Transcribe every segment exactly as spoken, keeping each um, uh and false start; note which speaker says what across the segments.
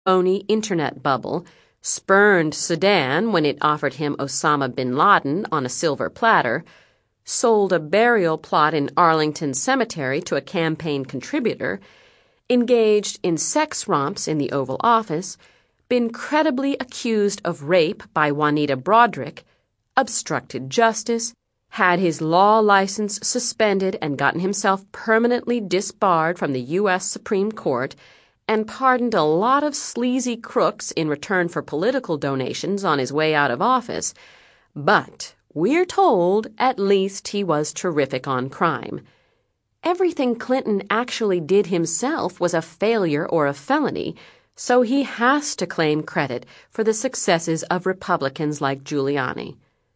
Speaker 1: phony internet bubble, spurned Sudan when it offered him Osama bin Laden on a silver platter, sold a burial plot in Arlington Cemetery to a campaign contributor, engaged in sex romps in the Oval Office, been credibly accused of rape by Juanita Broaddrick, obstructed justice, had his law license suspended and gotten himself permanently disbarred from the U S Supreme Court, and pardoned a lot of sleazy crooks in return for political donations on his way out of office. But we're told at least he was terrific on crime. Everything Clinton actually did himself was a failure or a felony, so he has to claim credit for the successes of Republicans like Giuliani.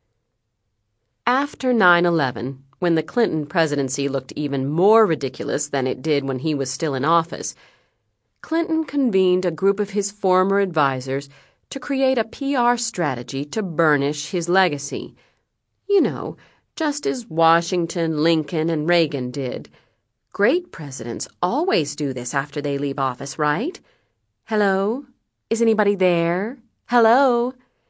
Speaker 1: After nine eleven, when the Clinton presidency looked even more ridiculous than it did when he was still in office, Clinton convened a group of his former advisers to create a P R strategy to burnish his legacy. You know, just as Washington, Lincoln, and Reagan did. Great presidents always do this after they leave office, right? Hello? Is anybody there? Hello?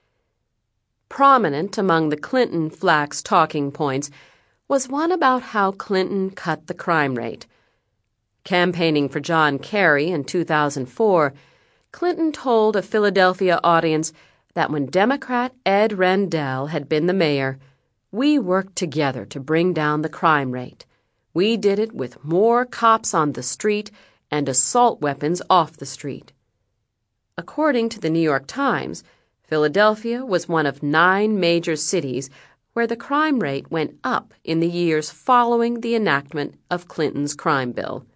Speaker 1: Prominent among the Clinton flax talking points was one about how Clinton cut the crime rate. Campaigning for John Kerry in two thousand four, Clinton told a Philadelphia audience that when Democrat Ed Rendell had been the mayor, we worked together to bring down the crime rate. We did it with more cops on the street and assault weapons off the street. According to the New York Times, Philadelphia was one of nine major cities where the crime rate went up in the years following the enactment of Clinton's crime bill.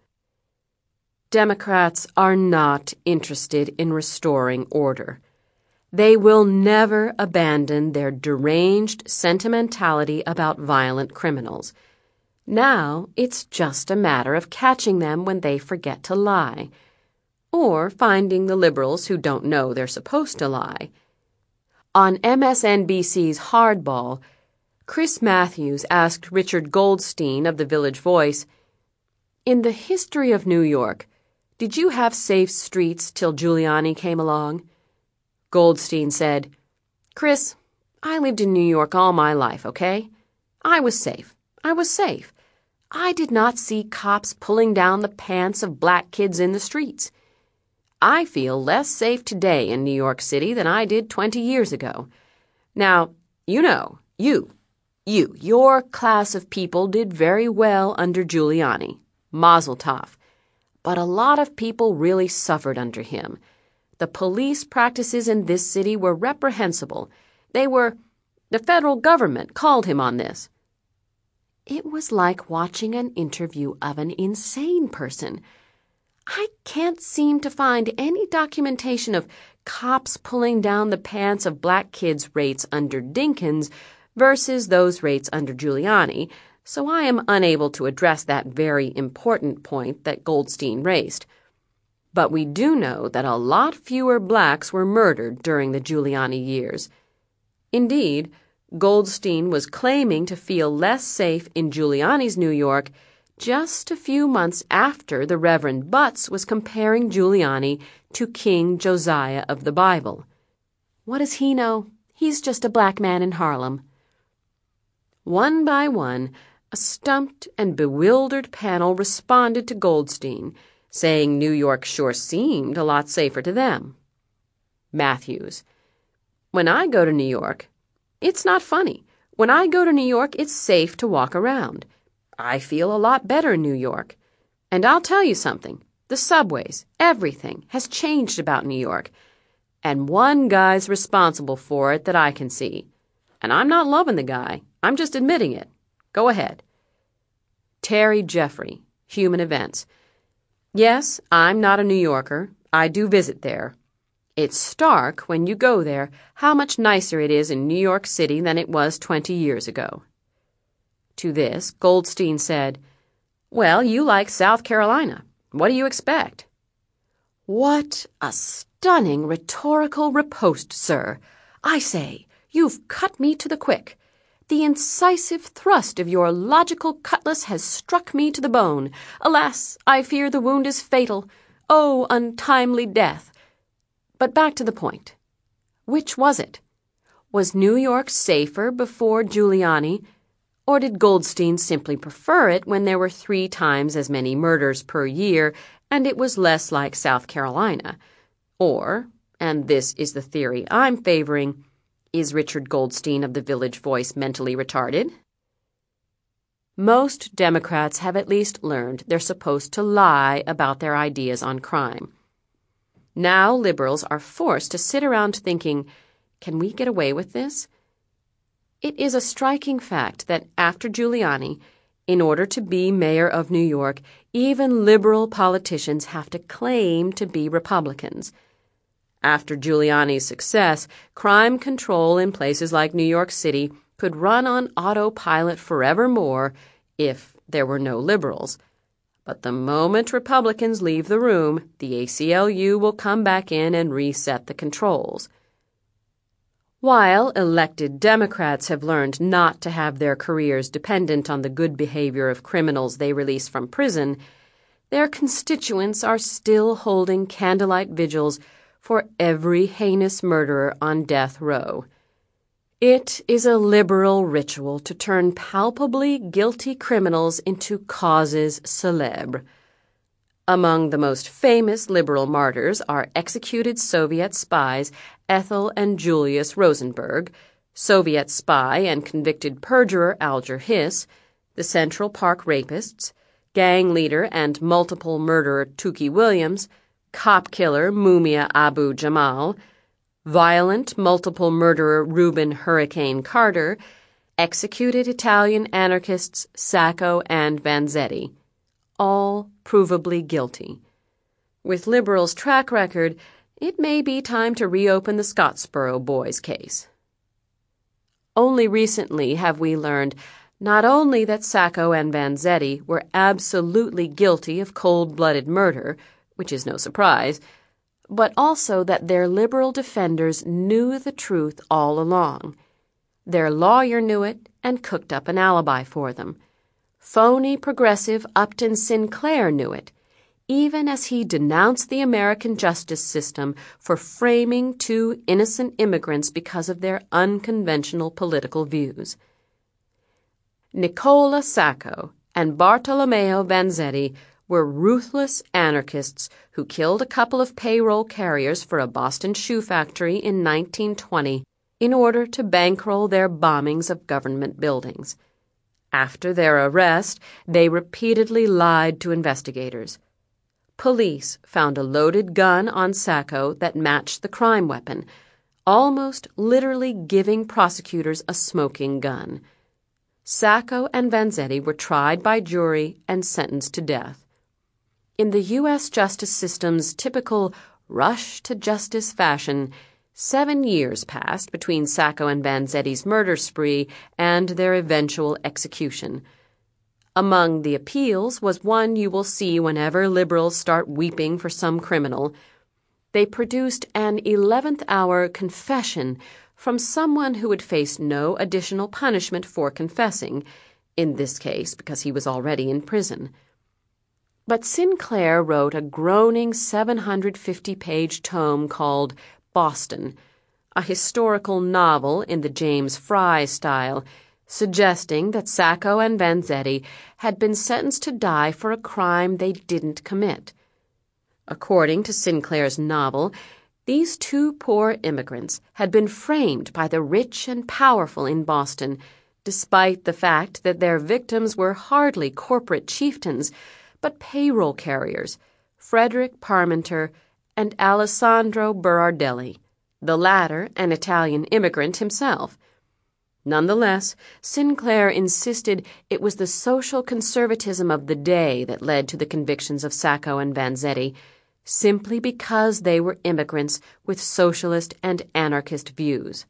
Speaker 1: Democrats are not interested in restoring order. They will never abandon their deranged sentimentality about violent criminals. Now it's just a matter of catching them when they forget to lie, or finding the liberals who don't know they're supposed to lie. On M S N B C's Hardball, Chris Matthews asked Richard Goldstein of the Village Voice, "In the history of New York, did you have safe streets till Giuliani came along?" Goldstein said, "Chris, I lived in New York all my life, okay? I was safe. I was safe. I did not see cops pulling down the pants of black kids in the streets. I feel less safe today in New York City than I did twenty years ago. Now, you know, you, you, your class of people did very well under Giuliani. Mazel tov. But a lot of people really suffered under him. The police practices in this city were reprehensible. They were, the federal government called him on this." It was like watching an interview of an insane person. I can't seem to find any documentation of cops pulling down the pants of black kids' rates under Dinkins versus those rates under Giuliani, so I am unable to address that very important point that Goldstein raised. But we do know that a lot fewer blacks were murdered during the Giuliani years. Indeed, Goldstein was claiming to feel less safe in Giuliani's New York just a few months after the Reverend Butts was comparing Giuliani to King Josiah of the Bible. What does he know? He's just a black man in Harlem. One by one, a stumped and bewildered panel responded to Goldstein, saying New York sure seemed a lot safer to them. Matthews: "When I go to New York, it's not funny. When I go to New York, it's safe to walk around. I feel a lot better in New York. And I'll tell you something. The subways, everything, has changed about New York. And one guy's responsible for it that I can see. And I'm not loving the guy. I'm just admitting it. Go ahead." Terry Jeffrey, Human Events: "Yes, I'm not a New Yorker. I do visit there. It's stark when you go there how much nicer it is in New York City than it was twenty years ago." To this, Goldstein said, "Well, you like South Carolina. What do you expect?" What a stunning rhetorical riposte, sir. I say, you've cut me to the quick. The incisive thrust of your logical cutlass has struck me to the bone. Alas, I fear the wound is fatal. Oh, untimely death! But back to the point. Which was it? Was New York safer before Giuliani, or did Goldstein simply prefer it when there were three times as many murders per year and it was less like South Carolina? Or, and this is the theory I'm favoring, is Richard Goldstein of the Village Voice mentally retarded? Most Democrats have at least learned they're supposed to lie about their ideas on crime. Now liberals are forced to sit around thinking, can we get away with this? It is a striking fact that after Giuliani, in order to be mayor of New York, even liberal politicians have to claim to be Republicans. After Giuliani's success, crime control in places like New York City could run on autopilot forevermore if there were no liberals. But the moment Republicans leave the room, the A C L U will come back in and reset the controls. While elected Democrats have learned not to have their careers dependent on the good behavior of criminals they release from prison, their constituents are still holding candlelight vigils for every heinous murderer on death row. It is a liberal ritual to turn palpably guilty criminals into causes célèbres. Among the most famous liberal martyrs are executed Soviet spies Ethel and Julius Rosenberg, Soviet spy and convicted perjurer Alger Hiss, the Central Park rapists, gang leader and multiple murderer Tookie Williams, cop killer Mumia Abu Jamal, violent multiple murderer Reuben Hurricane Carter, executed Italian anarchists Sacco and Vanzetti, all provably guilty. With liberals' track record, it may be time to reopen the Scottsboro Boys case. Only recently have we learned not only that Sacco and Vanzetti were absolutely guilty of cold-blooded murder, which is no surprise, but also that their liberal defenders knew the truth all along. Their lawyer knew it and cooked up an alibi for them. Phony progressive Upton Sinclair knew it, even as he denounced the American justice system for framing two innocent immigrants because of their unconventional political views. Nicola Sacco and Bartolomeo Vanzetti were ruthless anarchists who killed a couple of payroll carriers for a Boston shoe factory in nineteen twenty in order to bankroll their bombings of government buildings. After their arrest, they repeatedly lied to investigators. Police found a loaded gun on Sacco that matched the crime weapon, almost literally giving prosecutors a smoking gun. Sacco and Vanzetti were tried by jury and sentenced to death. In the U S justice system's typical rush-to-justice fashion, seven years passed between Sacco and Vanzetti's murder spree and their eventual execution. Among the appeals was one you will see whenever liberals start weeping for some criminal. They produced an eleventh hour confession from someone who would face no additional punishment for confessing, in this case because he was already in prison. But Sinclair wrote a groaning seven hundred fifty page tome called Boston, a historical novel in the James Fry style, suggesting that Sacco and Vanzetti had been sentenced to die for a crime they didn't commit. According to Sinclair's novel, these two poor immigrants had been framed by the rich and powerful in Boston, despite the fact that their victims were hardly corporate chieftains, but payroll carriers, Frederick Parmenter and Alessandro Berardelli, the latter an Italian immigrant himself. Nonetheless, Sinclair insisted it was the social conservatism of the day that led to the convictions of Sacco and Vanzetti, simply because they were immigrants with socialist and anarchist views.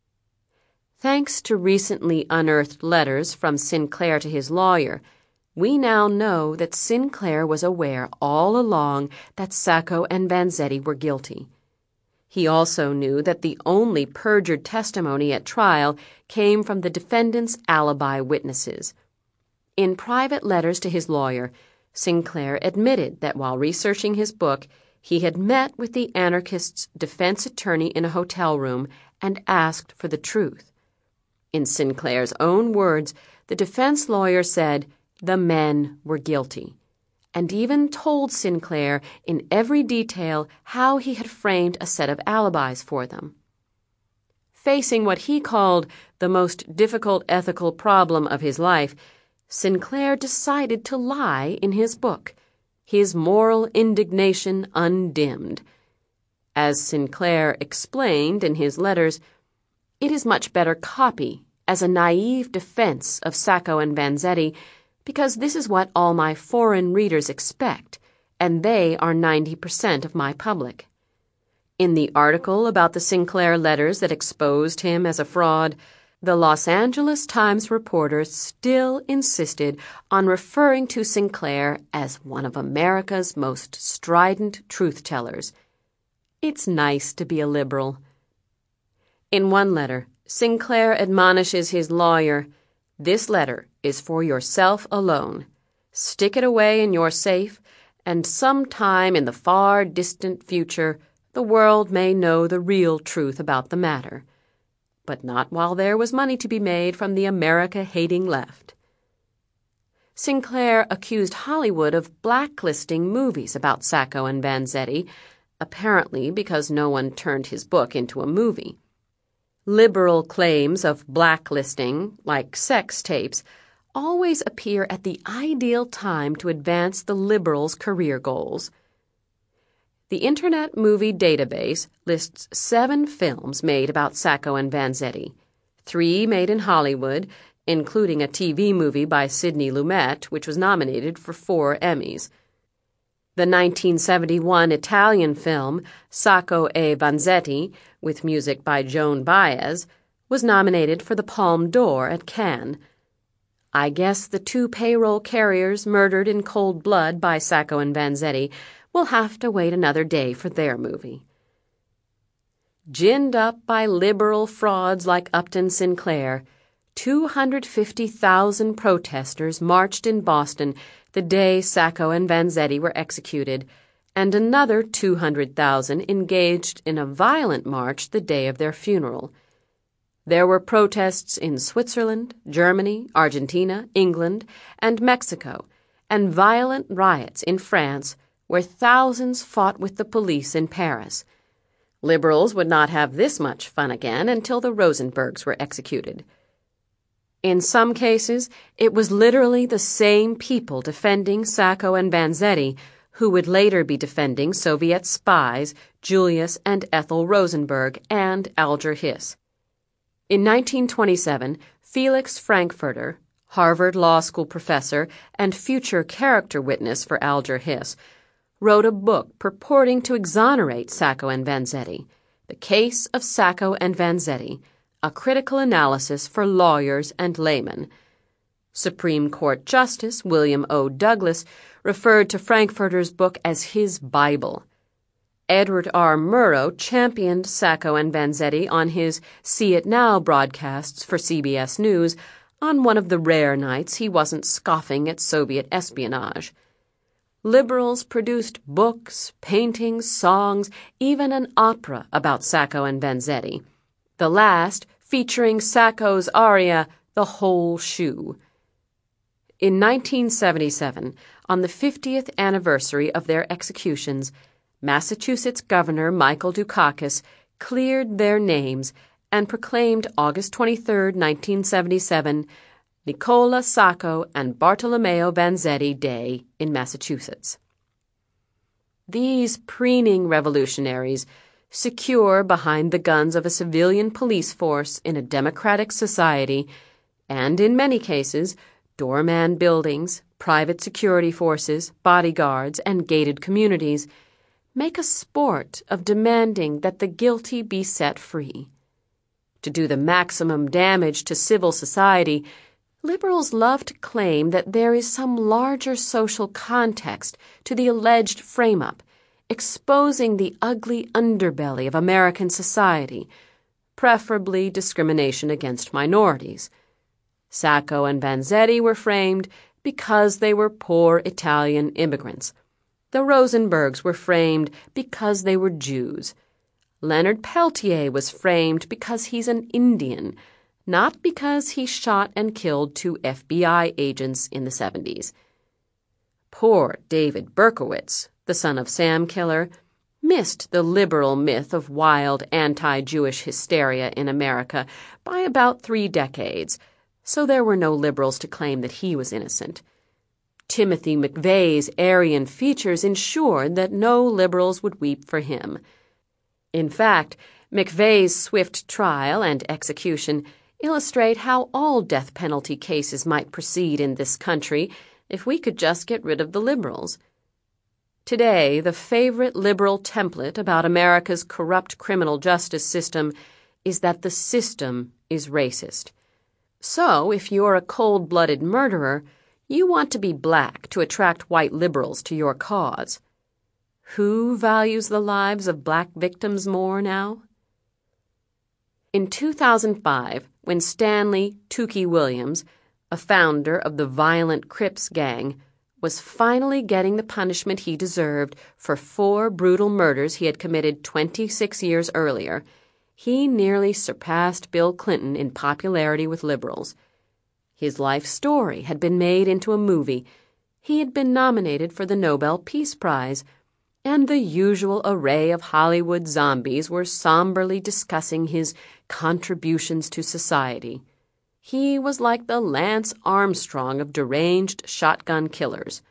Speaker 1: Thanks to recently unearthed letters from Sinclair to his lawyer, we now know that Sinclair was aware all along that Sacco and Vanzetti were guilty. He also knew that the only perjured testimony at trial came from the defendant's alibi witnesses. In private letters to his lawyer, Sinclair admitted that while researching his book, he had met with the anarchists' defense attorney in a hotel room and asked for the truth. In Sinclair's own words, the defense lawyer said the men were guilty, and even told Sinclair in every detail how he had framed a set of alibis for them. Facing what he called the most difficult ethical problem of his life, Sinclair decided to lie in his book, his moral indignation undimmed. As Sinclair explained in his letters, it is much better copy as a naive defense of Sacco and Vanzetti because this is what all my foreign readers expect, and they are ninety percent of my public. In the article about the Sinclair letters that exposed him as a fraud, the Los Angeles Times reporter still insisted on referring to Sinclair as one of America's most strident truth-tellers. It's nice to be a liberal. In one letter, Sinclair admonishes his lawyer, "This letter is for yourself alone. Stick it away in your safe, and sometime in the far distant future, the world may know the real truth about the matter. But not while there was money to be made from the America-hating left." Sinclair accused Hollywood of blacklisting movies about Sacco and Vanzetti, apparently because no one turned his book into a movie. Liberal claims of blacklisting, like sex tapes, always appear at the ideal time to advance the liberals' career goals. The Internet Movie Database lists seven films made about Sacco and Vanzetti, three made in Hollywood, including a T V movie by Sidney Lumet, which was nominated for four Emmys. The nineteen seventy-one Italian film Sacco e Vanzetti, with music by Joan Baez, was nominated for the Palme d'Or at Cannes. I guess the two payroll carriers murdered in cold blood by Sacco and Vanzetti will have to wait another day for their movie. Ginned up by liberal frauds like Upton Sinclair, two hundred fifty thousand protesters marched in Boston the day Sacco and Vanzetti were executed, and another two hundred thousand engaged in a violent march the day of their funeral. There were protests in Switzerland, Germany, Argentina, England, and Mexico, and violent riots in France, where thousands fought with the police in Paris. Liberals would not have this much fun again until the Rosenbergs were executed. In some cases, it was literally the same people defending Sacco and Vanzetti who would later be defending Soviet spies Julius and Ethel Rosenberg and Alger Hiss. In nineteen twenty-seven, Felix Frankfurter, Harvard Law School professor and future character witness for Alger Hiss, wrote a book purporting to exonerate Sacco and Vanzetti, The Case of Sacco and Vanzetti, a critical analysis for lawyers and laymen. Supreme Court Justice William O. Douglas referred to Frankfurter's book as his Bible. Edward R. Murrow championed Sacco and Vanzetti on his See It Now broadcasts for C B S News on one of the rare nights he wasn't scoffing at Soviet espionage. Liberals produced books, paintings, songs, even an opera about Sacco and Vanzetti, the last featuring Sacco's aria, The Whole Shoe. In nineteen seventy-seven, on the fiftieth anniversary of their executions, Massachusetts Governor Michael Dukakis cleared their names and proclaimed August twenty-third, nineteen seventy-seven, Nicola Sacco and Bartolomeo Vanzetti Day in Massachusetts. These preening revolutionaries, secure behind the guns of a civilian police force in a democratic society, and in many cases, doorman buildings, private security forces, bodyguards, and gated communities, make a sport of demanding that the guilty be set free. To do the maximum damage to civil society, liberals love to claim that there is some larger social context to the alleged frame-up, exposing the ugly underbelly of American society, preferably discrimination against minorities. Sacco and Vanzetti were framed because they were poor Italian immigrants. The Rosenbergs were framed because they were Jews. Leonard Peltier was framed because he's an Indian, not because he shot and killed two F B I agents in the seventies. Poor David Berkowitz, the son of Sam killer, missed the liberal myth of wild anti-Jewish hysteria in America by about three decades, so there were no liberals to claim that he was innocent. Timothy McVeigh's Aryan features ensured that no liberals would weep for him. In fact, McVeigh's swift trial and execution illustrate how all death penalty cases might proceed in this country if we could just get rid of the liberals. Today, the favorite liberal template about America's corrupt criminal justice system is that the system is racist. So, if you're a cold-blooded murderer, you want to be black to attract white liberals to your cause. Who values the lives of black victims more now? In two thousand five, when Stanley Tookie Williams, a founder of the violent Crips gang, was finally getting the punishment he deserved for four brutal murders he had committed twenty-six years earlier, he nearly surpassed Bill Clinton in popularity with liberals. His life story had been made into a movie. He had been nominated for the Nobel Peace Prize, and the usual array of Hollywood zombies were somberly discussing his contributions to society. He was like the Lance Armstrong of deranged shotgun killers.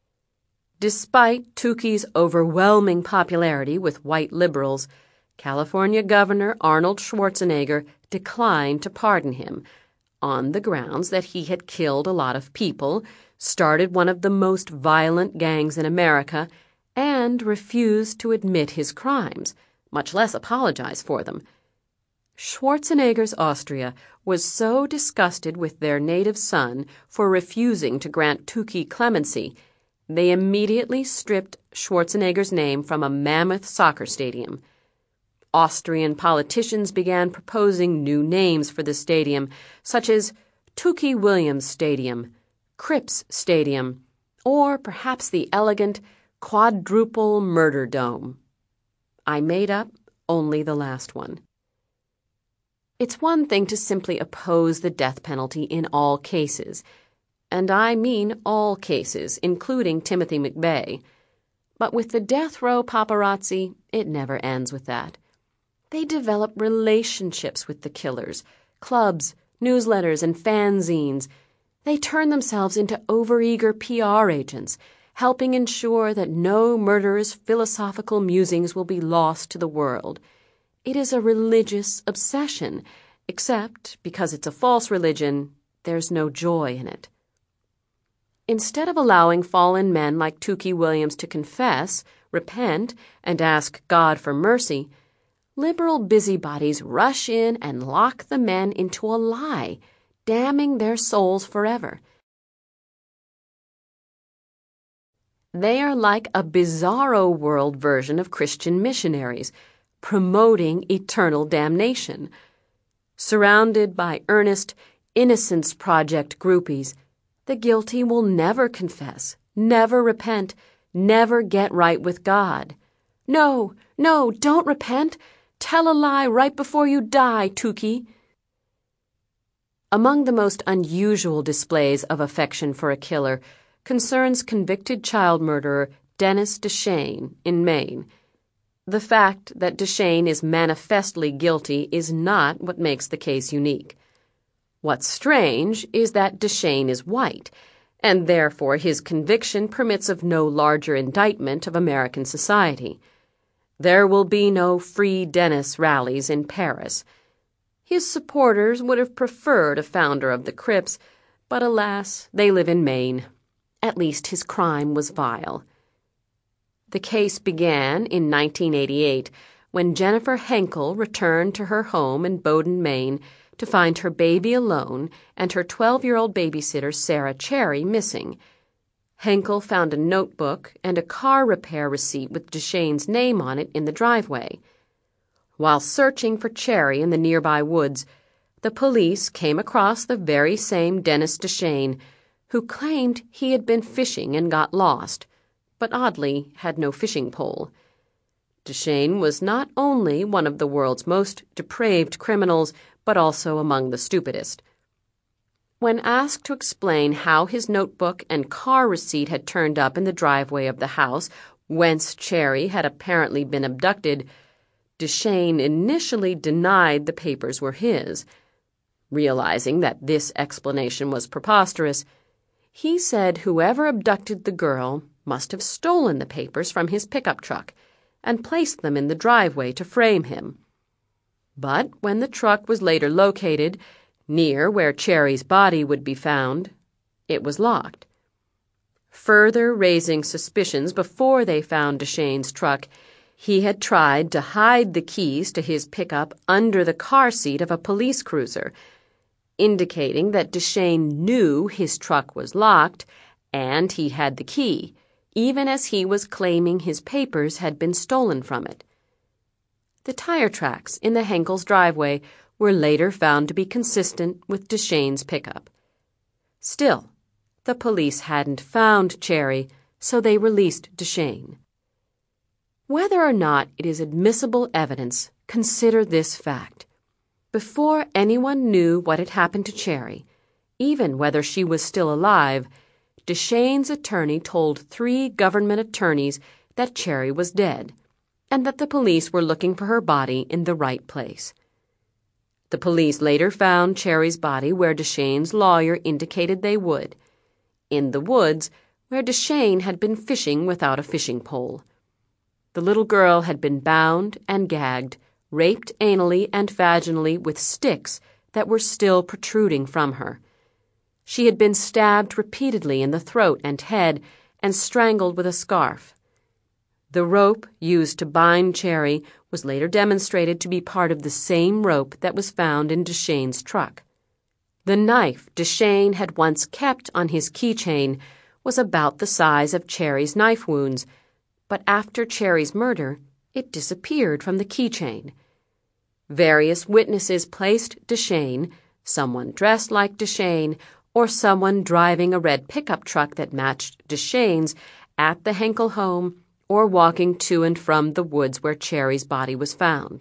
Speaker 1: Despite Tookie's overwhelming popularity with white liberals, California Governor Arnold Schwarzenegger declined to pardon him on the grounds that he had killed a lot of people, started one of the most violent gangs in America, and refused to admit his crimes, much less apologize for them. Schwarzenegger's Austria was so disgusted with their native son for refusing to grant Tookie clemency, they immediately stripped Schwarzenegger's name from a mammoth soccer stadium. Austrian politicians began proposing new names for the stadium, such as Tookie Williams Stadium, Crips Stadium, or perhaps the elegant Quadruple Murder Dome. I made up only the last one. It's one thing to simply oppose the death penalty in all cases, and I mean all cases, including Timothy McVeigh. But with the death row paparazzi, it never ends with that. They develop relationships with the killers, clubs, newsletters, and fanzines. They turn themselves into overeager P R agents, helping ensure that no murderer's philosophical musings will be lost to the world. It is a religious obsession, except because it's a false religion, there's no joy in it. Instead of allowing fallen men like Tookie Williams to confess, repent, and ask God for mercy, liberal busybodies rush in and lock the men into a lie, damning their souls forever. They are like a bizarro world version of Christian missionaries, promoting eternal damnation. Surrounded by earnest Innocence Project groupies, the guilty will never confess, never repent, never get right with God. No, no, don't repent. Tell a lie right before you die, Tookie. Among the most unusual displays of affection for a killer concerns convicted child murderer Dennis DeShane in Maine. The fact that DeShane is manifestly guilty is not what makes the case unique. What's strange is that DeShane is white, and therefore his conviction permits of no larger indictment of American society. There will be no Free Dennis rallies in Paris. His supporters would have preferred a founder of the Crips, but alas, they live in Maine. At least his crime was vile. The case began in nineteen eighty-eight when Jennifer Henkel returned to her home in Bowdoin, Maine, to find her baby alone and her twelve-year-old babysitter Sarah Cherry missing. Henkel found a notebook and a car repair receipt with DeShane's name on it in the driveway. While searching for Cherry in the nearby woods, the police came across the very same Dennis DeShane, who claimed he had been fishing and got lost, but oddly had no fishing pole. DeShane was not only one of the world's most depraved criminals, but also among the stupidest. When asked to explain how his notebook and car receipt had turned up in the driveway of the house whence Cherry had apparently been abducted, DeShane initially denied the papers were his. Realizing that this explanation was preposterous, he said whoever abducted the girl must have stolen the papers from his pickup truck and placed them in the driveway to frame him. But when the truck was later located, near where Cherry's body would be found, it was locked. Further raising suspicions before they found DeShane's truck, he had tried to hide the keys to his pickup under the car seat of a police cruiser, indicating that DeShane knew his truck was locked and he had the key, even as he was claiming his papers had been stolen from it. The tire tracks in the Henkel's driveway were later found to be consistent with DeShane's pickup. Still, the police hadn't found Cherry, so they released DeShane. Whether or not it is admissible evidence, consider this fact. Before anyone knew what had happened to Cherry, even whether she was still alive, DeShane's attorney told three government attorneys that Cherry was dead and that the police were looking for her body in the right place. The police later found Cherry's body where DeShane's lawyer indicated they would, in the woods where DeShane had been fishing without a fishing pole. The little girl had been bound and gagged, raped anally and vaginally with sticks that were still protruding from her. She had been stabbed repeatedly in the throat and head and strangled with a scarf. The rope used to bind Cherry was later demonstrated to be part of the same rope that was found in DeShane's truck. The knife DeShane had once kept on his keychain was about the size of Cherry's knife wounds, but after Cherry's murder, it disappeared from the keychain. Various witnesses placed DeShane, someone dressed like DeShane, or someone driving a red pickup truck that matched DeShane's, at the Henkel home or walking to and from the woods where Cherry's body was found.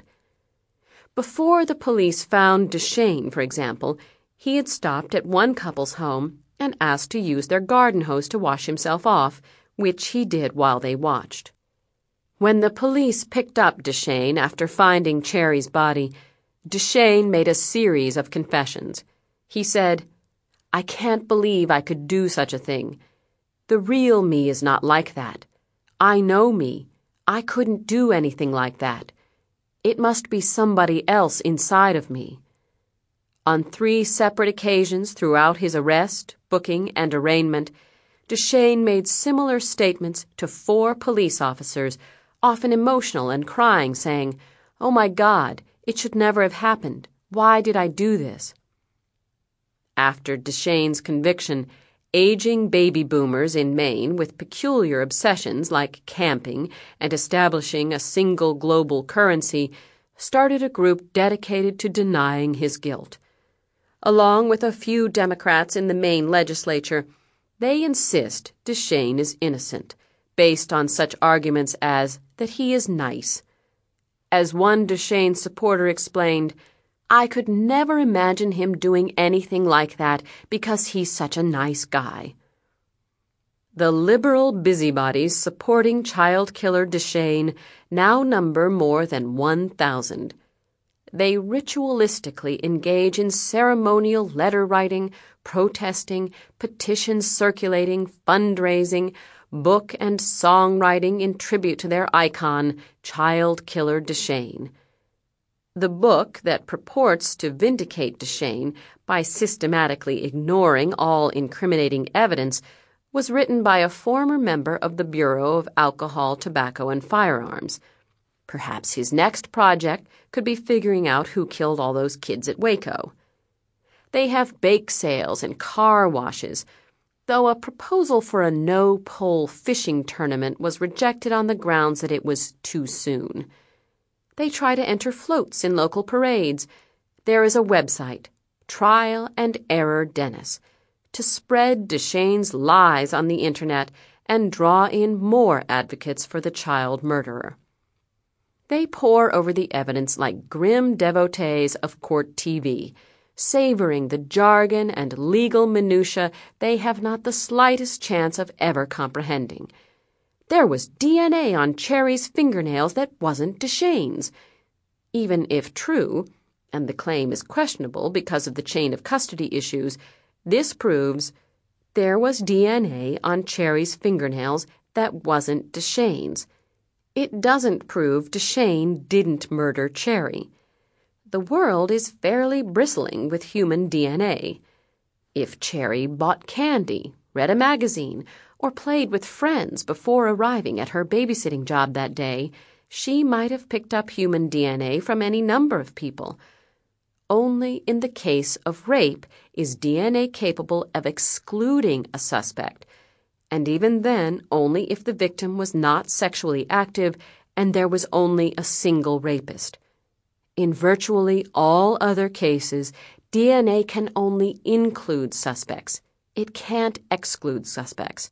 Speaker 1: Before the police found DeShane, for example, he had stopped at one couple's home and asked to use their garden hose to wash himself off, which he did while they watched. When the police picked up DeShane after finding Cherry's body, DeShane made a series of confessions. He said, "I can't believe I could do such a thing. The real me is not like that. I know me. I couldn't do anything like that. It must be somebody else inside of me." On three separate occasions throughout his arrest, booking, and arraignment, DeShane made similar statements to four police officers, often emotional and crying, saying, "Oh my God, it should never have happened. Why did I do this?" After DeShane's conviction, aging baby boomers in Maine with peculiar obsessions like camping and establishing a single global currency started a group dedicated to denying his guilt. Along with a few Democrats in the Maine legislature, they insist DeShane is innocent, based on such arguments as that he is nice. As one DeShane supporter explained, "I could never imagine him doing anything like that because he's such a nice guy." The liberal busybodies supporting child killer DeShane now number more than one thousand. They ritualistically engage in ceremonial letter writing, protesting, petitions circulating, fundraising, book and songwriting in tribute to their icon, child killer DeShane. The book that purports to vindicate DeShane by systematically ignoring all incriminating evidence was written by a former member of the Bureau of Alcohol, Tobacco, and Firearms. Perhaps his next project could be figuring out who killed all those kids at Waco. They have bake sales and car washes, though a proposal for a no-pole fishing tournament was rejected on the grounds that it was too soon. They try to enter floats in local parades. There is a website, Trial and Error Dennis, to spread DeShane's lies on the internet and draw in more advocates for the child murderer. They pore over the evidence like grim devotees of court T V, savoring the jargon and legal minutiae they have not the slightest chance of ever comprehending. There was D N A on Cherry's fingernails that wasn't Deschain's. Even if true, and the claim is questionable because of the chain of custody issues, this proves there was D N A on Cherry's fingernails that wasn't Deschain's. It doesn't prove Deschain didn't murder Cherry. The world is fairly bristling with human D N A. If Cherry bought candy, read a magazine, or played with friends before arriving at her babysitting job that day, she might have picked up human D N A from any number of people. Only in the case of rape is D N A capable of excluding a suspect, and even then only if the victim was not sexually active and there was only a single rapist. In virtually all other cases, D N A can only include suspects. It can't exclude suspects.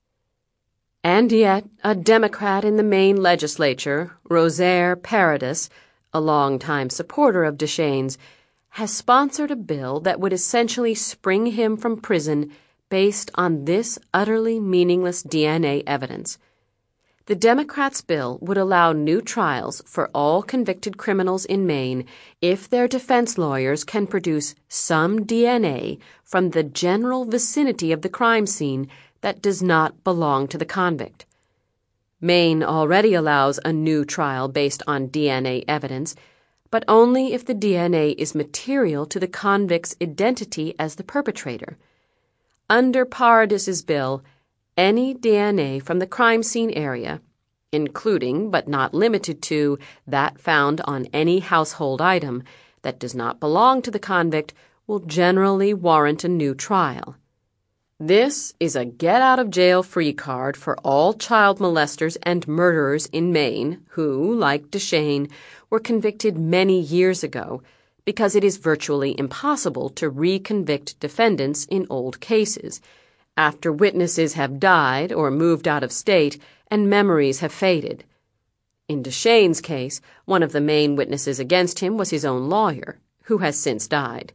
Speaker 1: And yet, a Democrat in the Maine legislature, Rosaire Paradis, a longtime supporter of Deschain's, has sponsored a bill that would essentially spring him from prison based on this utterly meaningless D N A evidence. The Democrats' bill would allow new trials for all convicted criminals in Maine if their defense lawyers can produce some D N A from the general vicinity of the crime scene that does not belong to the convict. Maine already allows a new trial based on D N A evidence, but only if the D N A is material to the convict's identity as the perpetrator. Under Paradis's bill, any D N A from the crime scene area, including but not limited to that found on any household item that does not belong to the convict, will generally warrant a new trial. This is a get-out-of-jail-free card for all child molesters and murderers in Maine who, like Deschain, were convicted many years ago, because it is virtually impossible to reconvict defendants in old cases, after witnesses have died or moved out of state and memories have faded. In Deschain's case, one of the main witnesses against him was his own lawyer, who has since died.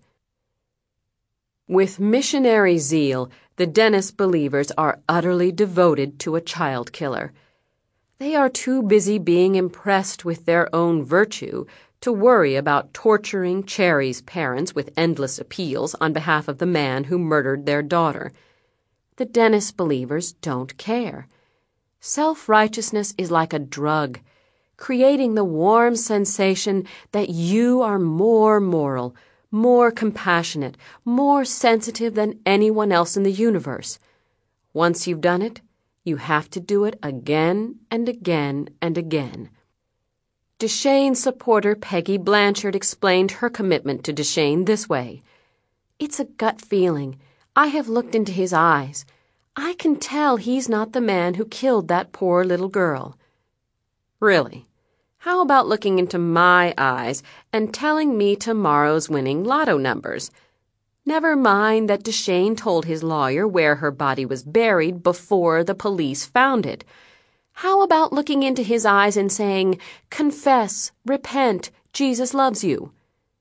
Speaker 1: With missionary zeal, the Dennis believers are utterly devoted to a child killer. They are too busy being impressed with their own virtue to worry about torturing Cherry's parents with endless appeals on behalf of the man who murdered their daughter. The Dennis believers don't care. Self-righteousness is like a drug, creating the warm sensation that you are more moral, more compassionate, more sensitive than anyone else in the universe. Once you've done it, you have to do it again and again and again. Deschain supporter Peggy Blanchard explained her commitment to Deschain this way. It's a gut feeling. I have looked into his eyes. I can tell he's not the man who killed that poor little girl. Really? How about looking into my eyes and telling me tomorrow's winning lotto numbers? Never mind that Deschain told his lawyer where her body was buried before the police found it. How about looking into his eyes and saying, "Confess, repent, Jesus loves you"?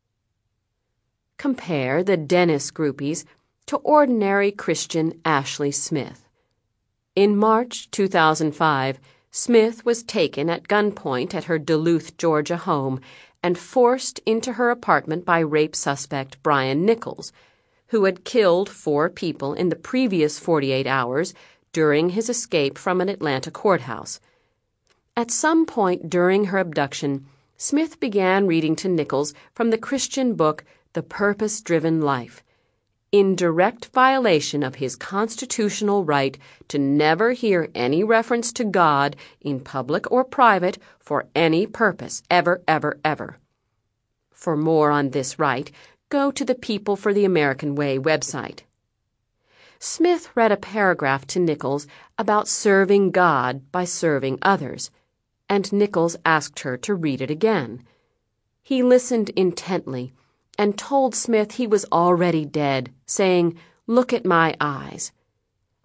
Speaker 1: Compare the Dennis groupies to ordinary Christian Ashley Smith. In March two thousand five, Smith was taken at gunpoint at her Duluth, Georgia home and forced into her apartment by rape suspect Brian Nichols, who had killed four people in the previous forty-eight hours during his escape from an Atlanta courthouse. At some point during her abduction, Smith began reading to Nichols from the Christian book The Purpose-Driven Life, in direct violation of his constitutional right to never hear any reference to God in public or private for any purpose, ever, ever, ever. For more on this right, go to the People for the American Way website. Smith read a paragraph to Nichols about serving God by serving others, and Nichols asked her to read it again. He listened intently and told Smith he was already dead, saying, "Look at my eyes."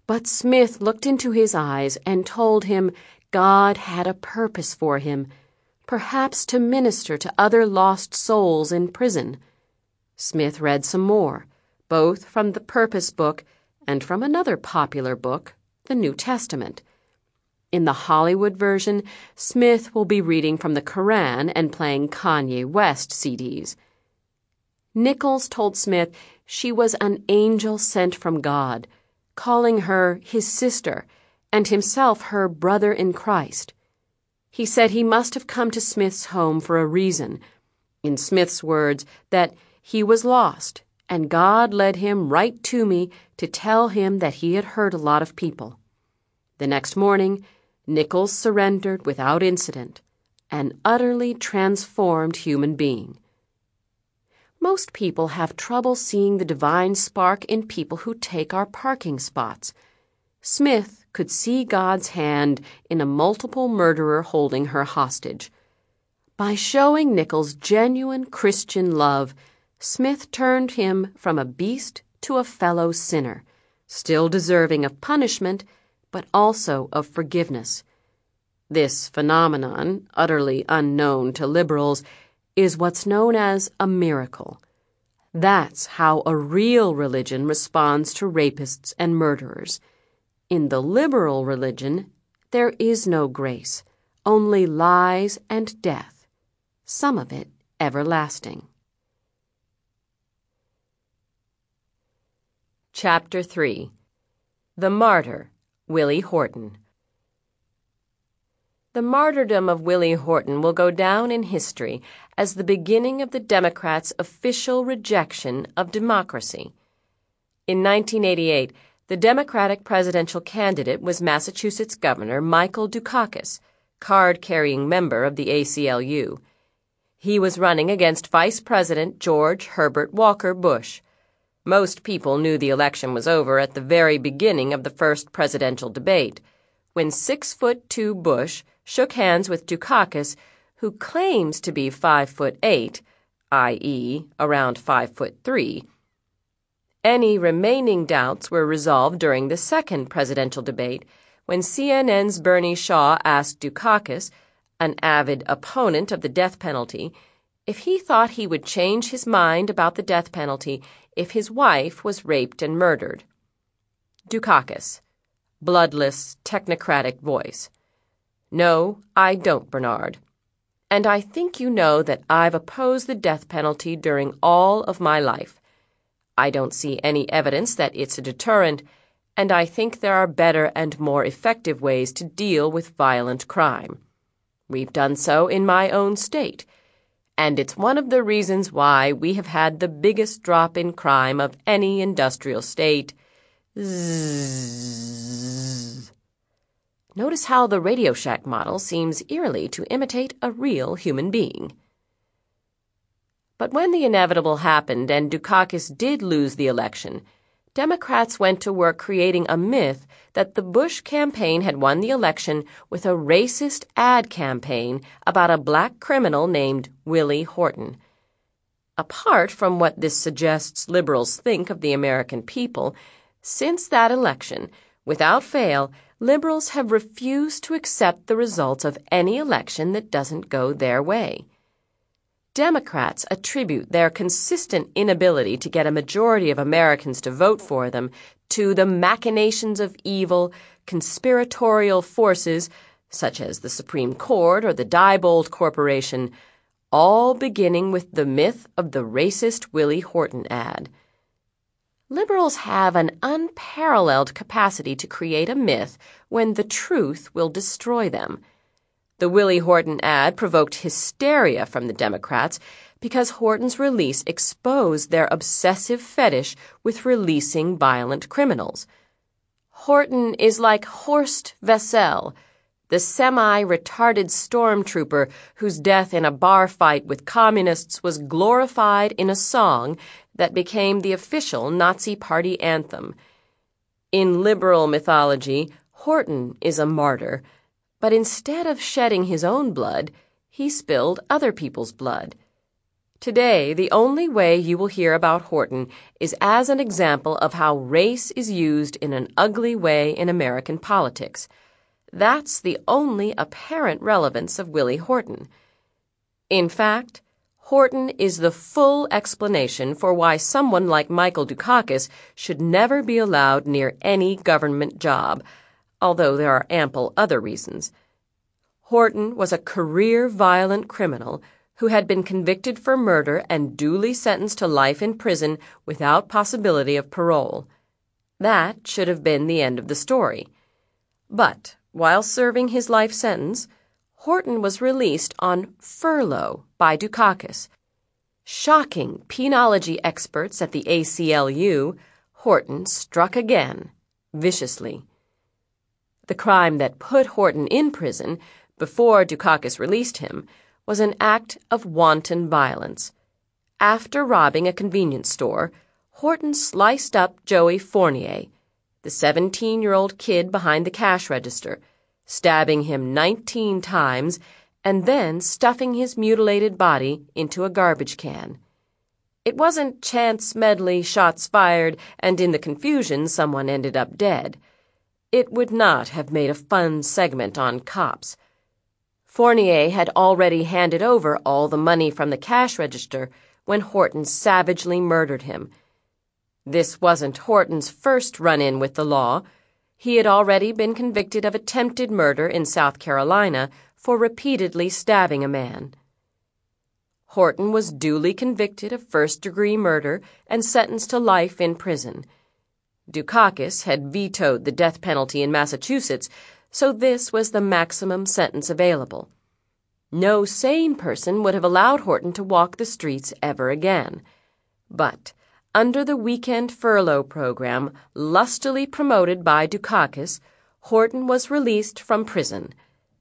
Speaker 1: But Smith looked into his eyes and told him God had a purpose for him, perhaps to minister to other lost souls in prison. Smith read some more, both from the Purpose book and from another popular book, the New Testament. In the Hollywood version, Smith will be reading from the Koran and playing Kanye West C Ds. Nichols told Smith she was an angel sent from God, calling her his sister and himself her brother in Christ. He said he must have come to Smith's home for a reason. In Smith's words, that he was lost, and God led him right to me to tell him that he had hurt a lot of people. The next morning, Nichols surrendered without incident, an utterly transformed human being. Most people have trouble seeing the divine spark in people who take our parking spots. Smith could see God's hand in a multiple murderer holding her hostage. By showing Nichols genuine Christian love, Smith turned him from a beast to a fellow sinner, still deserving of punishment, but also of forgiveness. This phenomenon, utterly unknown to liberals, is what's known as a miracle. That's how a real religion responds to rapists and murderers. In the liberal religion, there is no grace, only lies and death, some of it everlasting. Chapter three. The Martyr, Willie Horton. The martyrdom of Willie Horton will go down in history as the beginning of the Democrats' official rejection of democracy. In nineteen eighty-eight, the Democratic presidential candidate was Massachusetts Governor Michael Dukakis, card-carrying member of the A C L U. He was running against Vice President George Herbert Walker Bush. Most people knew the election was over at the very beginning of the first presidential debate, when six-foot-two Bush shook hands with Dukakis, who claims to be five foot eight, that is, around five foot three. Any remaining doubts were resolved during the second presidential debate, when C N N's Bernie Shaw asked Dukakis, an avid opponent of the death penalty, if he thought he would change his mind about the death penalty if his wife was raped and murdered. Dukakis, bloodless, technocratic voice. No, I don't, Bernard. And I think you know that I've opposed the death penalty during all of my life. I don't see any evidence that it's a deterrent, and I think there are better and more effective ways to deal with violent crime. We've done so in my own state, and it's one of the reasons why we have had the biggest drop in crime of any industrial state. Zzz. Notice how the Radio Shack model seems eerily to imitate a real human being. But when the inevitable happened and Dukakis did lose the election, Democrats went to work creating a myth that the Bush campaign had won the election with a racist ad campaign about a black criminal named Willie Horton. Apart from what this suggests liberals think of the American people, since that election, without fail, liberals have refused to accept the results of any election that doesn't go their way. Democrats attribute their consistent inability to get a majority of Americans to vote for them to the machinations of evil, conspiratorial forces, such as the Supreme Court or the Diebold Corporation, all beginning with the myth of the racist Willie Horton ad. Liberals have an unparalleled capacity to create a myth when the truth will destroy them. The Willie Horton ad provoked hysteria from the Democrats because Horton's release exposed their obsessive fetish with releasing violent criminals. Horton is like Horst Wessel, the semi-retarded stormtrooper whose death in a bar fight with communists was glorified in a song that became the official Nazi Party anthem. In liberal mythology, Horton is a martyr, but instead of shedding his own blood, he spilled other people's blood. Today, the only way you will hear about Horton is as an example of how race is used in an ugly way in American politics. That's the only apparent relevance of Willie Horton. In fact, Horton is the full explanation for why someone like Michael Dukakis should never be allowed near any government job, although there are ample other reasons. Horton was a career violent criminal who had been convicted for murder and duly sentenced to life in prison without possibility of parole. That should have been the end of the story. But while serving his life sentence, Horton was released on furlough by Dukakis. Shocking penology experts at the A C L U, Horton struck again, viciously. The crime that put Horton in prison before Dukakis released him was an act of wanton violence. After robbing a convenience store, Horton sliced up Joey Fournier, the seventeen-year-old kid behind the cash register, stabbing him nineteen times and then stuffing his mutilated body into a garbage can. It wasn't chance medley shots fired and in the confusion someone ended up dead. It would not have made a fun segment on cops. Fournier had already handed over all the money from the cash register when Horton savagely murdered him. This wasn't Horton's first run-in with the law. He had already been convicted of attempted murder in South Carolina for repeatedly stabbing a man. Horton was duly convicted of first-degree murder and sentenced to life in prison. Dukakis had vetoed the death penalty in Massachusetts, so this was the maximum sentence available. No sane person would have allowed Horton to walk the streets ever again. But under the weekend furlough program lustily promoted by Dukakis, Horton was released from prison.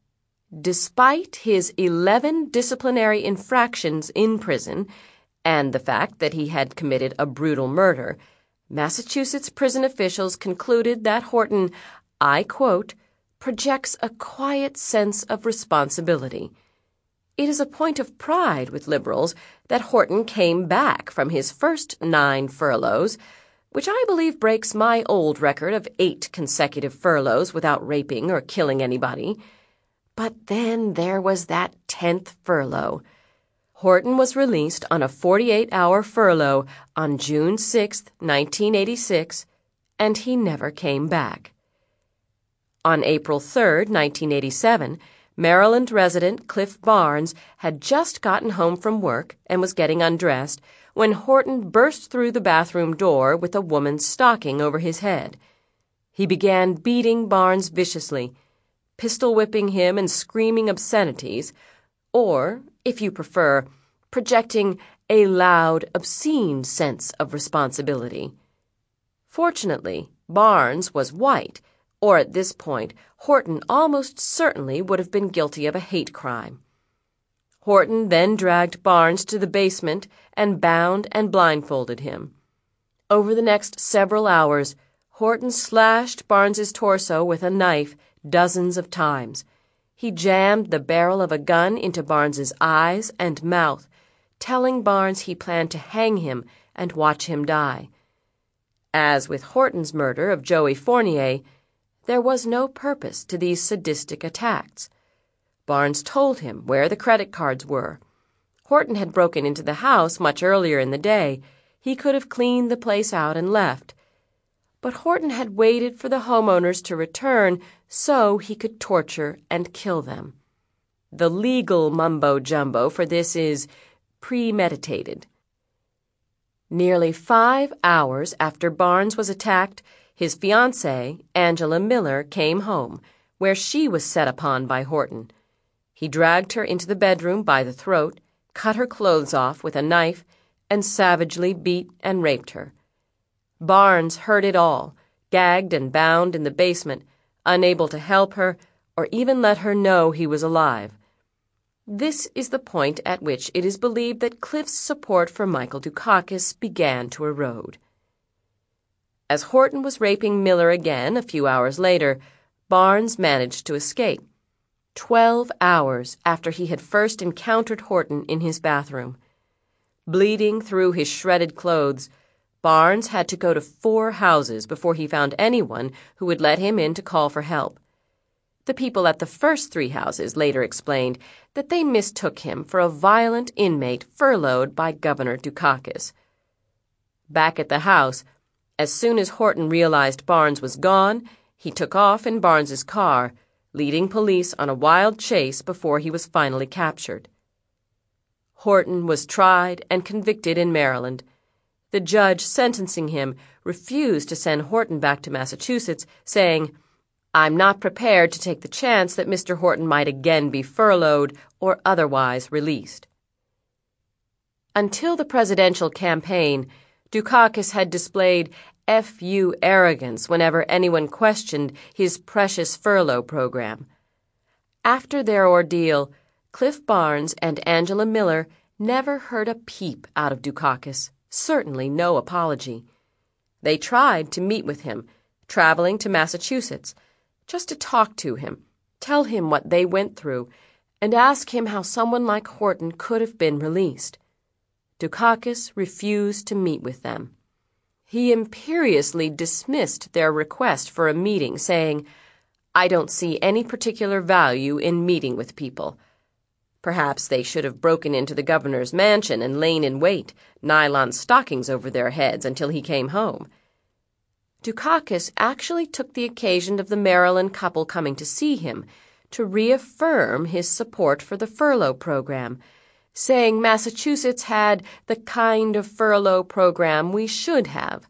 Speaker 1: Despite his eleven disciplinary infractions in prison and the fact that he had committed a brutal murder, Massachusetts prison officials concluded that Horton, I quote, projects a quiet sense of responsibility. It is a point of pride with liberals that Horton came back from his first nine furloughs, which I believe breaks my old record of eight consecutive furloughs without raping or killing anybody. But then there was that tenth furlough. Horton was released on a forty-eight hour furlough on June sixth, nineteen eighty-six, and he never came back. On April third, nineteen eighty-seven, Maryland resident Cliff Barnes had just gotten home from work and was getting undressed when Horton burst through the bathroom door with a woman's stocking over his head. He began beating Barnes viciously, pistol-whipping him and screaming obscenities, or, if you prefer, projecting a loud, obscene sense of responsibility. Fortunately, Barnes was white, or at this point, Horton almost certainly would have been guilty of a hate crime. Horton then dragged Barnes to the basement and bound and blindfolded him. Over the next several hours, Horton slashed Barnes's torso with a knife dozens of times. He jammed the barrel of a gun into Barnes's eyes and mouth, telling Barnes he planned to hang him and watch him die. As with Horton's murder of Joey Fournier, there was no purpose to these sadistic attacks. Barnes told him where the credit cards were. Horton had broken into the house much earlier in the day. He could have cleaned the place out and left. But Horton had waited for the homeowners to return so he could torture and kill them. The legal mumbo-jumbo for this is premeditated. Nearly five hours after Barnes was attacked, his fiancée, Angela Miller, came home, where she was set upon by Horton. He dragged her into the bedroom by the throat, cut her clothes off with a knife, and savagely beat and raped her. Barnes heard it all, gagged and bound in the basement, unable to help her or even let her know he was alive. This is the point at which it is believed that Cliff's support for Michael Dukakis began to erode. As Horton was raping Miller again a few hours later, Barnes managed to escape. Twelve hours after he had first encountered Horton in his bathroom. Bleeding through his shredded clothes, Barnes had to go to four houses before he found anyone who would let him in to call for help. The people at the first three houses later explained that they mistook him for a violent inmate furloughed by Governor Dukakis. Back at the house, as soon as Horton realized Barnes was gone, he took off in Barnes's car, leading police on a wild chase before he was finally captured. Horton was tried and convicted in Maryland. The judge sentencing him refused to send Horton back to Massachusetts, saying, "I'm not prepared to take the chance that Mister Horton might again be furloughed or otherwise released." Until the presidential campaign, Dukakis had displayed F U arrogance whenever anyone questioned his precious furlough program. After their ordeal, Cliff Barnes and Angela Miller never heard a peep out of Dukakis, certainly no apology. They tried to meet with him, traveling to Massachusetts, just to talk to him, tell him what they went through, and ask him how someone like Horton could have been released. Dukakis refused to meet with them. He imperiously dismissed their request for a meeting, saying, "I don't see any particular value in meeting with people. Perhaps they should have broken into the governor's mansion and lain in wait, nylon stockings over their heads until he came home." Dukakis actually took the occasion of the Maryland couple coming to see him to reaffirm his support for the furlough program, saying Massachusetts had the kind of furlough program we should have.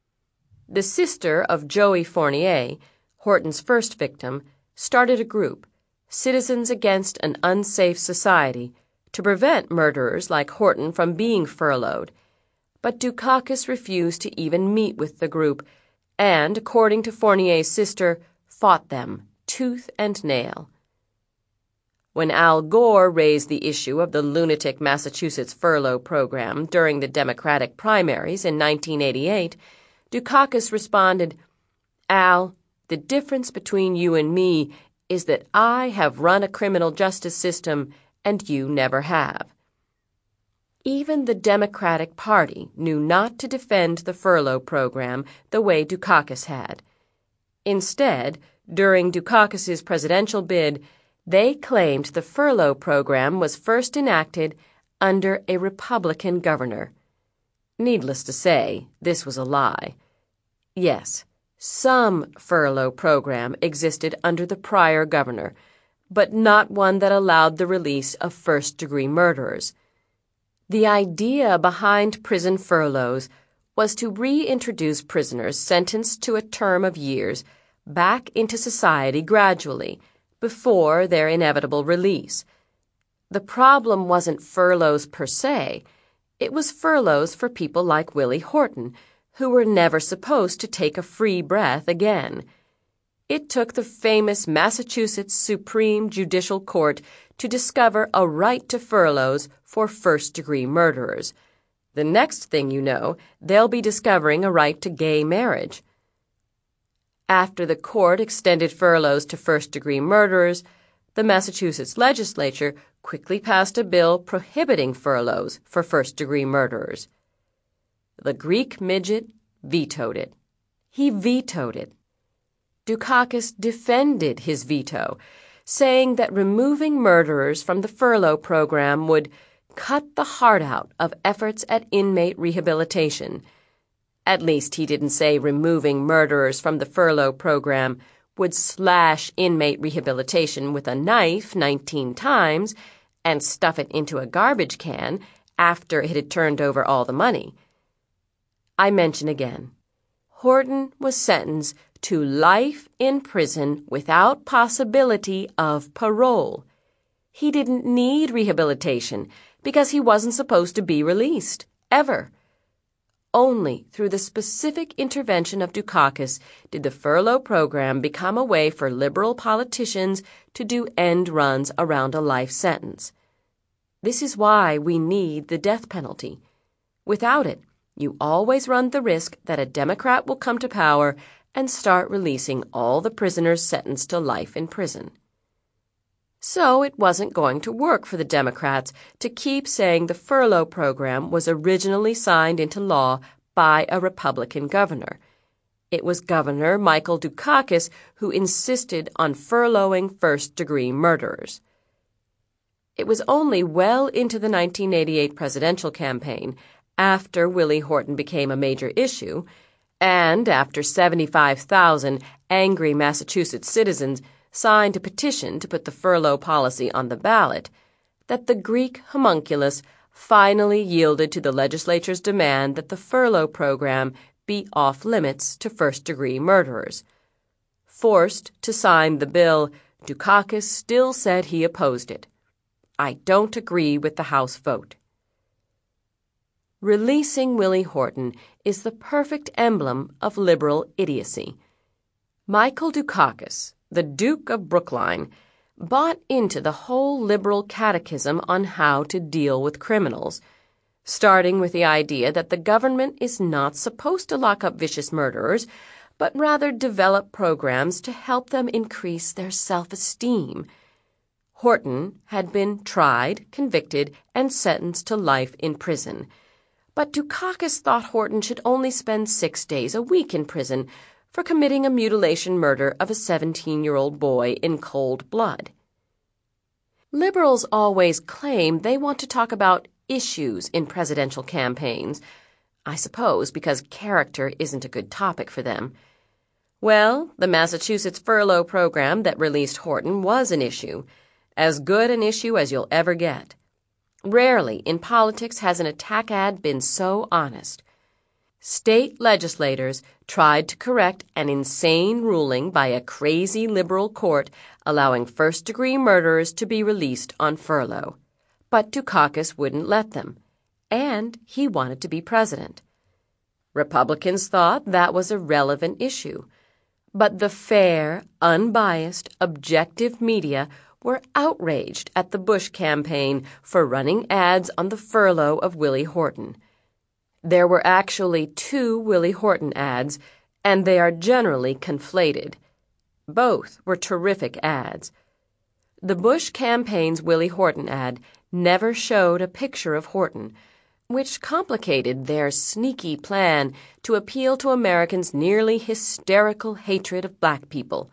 Speaker 1: The sister of Joey Fournier, Horton's first victim, started a group, Citizens Against an Unsafe Society, to prevent murderers like Horton from being furloughed. But Dukakis refused to even meet with the group and, according to Fournier's sister, fought them tooth and nail. When Al Gore raised the issue of the lunatic Massachusetts furlough program during the Democratic primaries in nineteen eighty-eight, Dukakis responded, "Al, the difference between you and me is that I have run a criminal justice system and you never have." Even the Democratic Party knew not to defend the furlough program the way Dukakis had. Instead, during Dukakis's presidential bid, they claimed the furlough program was first enacted under a Republican governor. Needless to say, this was a lie. Yes, some furlough program existed under the prior governor, but not one that allowed the release of first-degree murderers. The idea behind prison furloughs was to reintroduce prisoners sentenced to a term of years back into society gradually, before their inevitable release. The problem wasn't furloughs per se. It was furloughs for people like Willie Horton, who were never supposed to take a free breath again. It took the famous Massachusetts Supreme Judicial Court to discover a right to furloughs for first-degree murderers. The next thing you know, they'll be discovering a right to gay marriage. After the court extended furloughs to first-degree murderers, the Massachusetts legislature quickly passed a bill prohibiting furloughs for first-degree murderers. The Greek midget vetoed it. He vetoed it. Dukakis defended his veto, saying that removing murderers from the furlough program would cut the heart out of efforts at inmate rehabilitation. At least he didn't say removing murderers from the furlough program would slash inmate rehabilitation with a knife nineteen times and stuff it into a garbage can after it had turned over all the money. I mention again, Horton was sentenced to life in prison without possibility of parole. He didn't need rehabilitation because he wasn't supposed to be released, ever. Only through the specific intervention of Dukakis did the furlough program become a way for liberal politicians to do end runs around a life sentence. This is why we need the death penalty. Without it, you always run the risk that a Democrat will come to power and start releasing all the prisoners sentenced to life in prison. So it wasn't going to work for the Democrats to keep saying the furlough program was originally signed into law by a Republican governor. It was Governor Michael Dukakis who insisted on furloughing first-degree murderers. It was only well into the nineteen eighty-eight presidential campaign, after Willie Horton became a major issue, and after seventy-five thousand angry Massachusetts citizens signed a petition to put the furlough policy on the ballot, that the Greek homunculus finally yielded to the legislature's demand that the furlough program be off-limits to first-degree murderers. Forced to sign the bill, Dukakis still said he opposed it. I don't agree with the House vote. Releasing Willie Horton is the perfect emblem of liberal idiocy. Michael Dukakis, the Duke of Brookline, bought into the whole liberal catechism on how to deal with criminals, starting with the idea that the government is not supposed to lock up vicious murderers, but rather develop programs to help them increase their self-esteem. Horton had been tried, convicted, and sentenced to life in prison. But Dukakis thought Horton should only spend six days a week in prison for committing a mutilation murder of a seventeen-year-old boy in cold blood. Liberals always claim they want to talk about issues in presidential campaigns, I suppose because character isn't a good topic for them. Well, the Massachusetts furlough program that released Horton was an issue, as good an issue as you'll ever get. Rarely in politics has an attack ad been so honest. State legislators tried to correct an insane ruling by a crazy liberal court allowing first-degree murderers to be released on furlough. But Dukakis wouldn't let them, and he wanted to be president. Republicans thought that was a relevant issue, but the fair, unbiased, objective media were outraged at the Bush campaign for running ads on the furlough of Willie Horton. There were actually two Willie Horton ads, and they are generally conflated. Both were terrific ads. The Bush campaign's Willie Horton ad never showed a picture of Horton, which complicated their sneaky plan to appeal to Americans' nearly hysterical hatred of black people.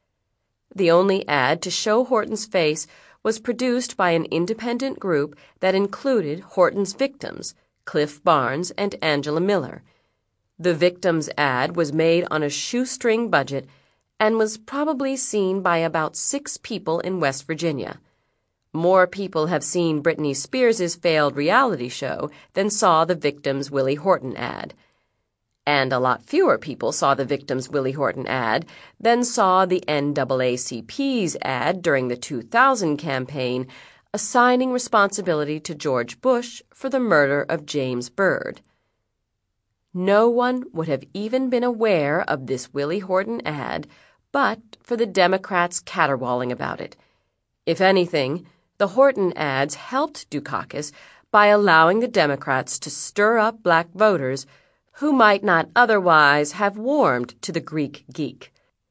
Speaker 1: The only ad to show Horton's face was produced by an independent group that included Horton's victims, Cliff Barnes and Angela Miller. The victims' ad was made on a shoestring budget and was probably seen by about six people in West Virginia. More people have seen Britney Spears' failed reality show than saw the victims' Willie Horton ad. And a lot fewer people saw the victims' Willie Horton ad than saw the N double A C P's ad during the two thousand campaign assigning responsibility to George Bush for the murder of James Byrd. No one would have even been aware of this Willie Horton ad but for the Democrats caterwauling about it. If anything, the Horton ads helped Dukakis by allowing the Democrats to stir up black voters who might not otherwise have warmed to the Greek geek.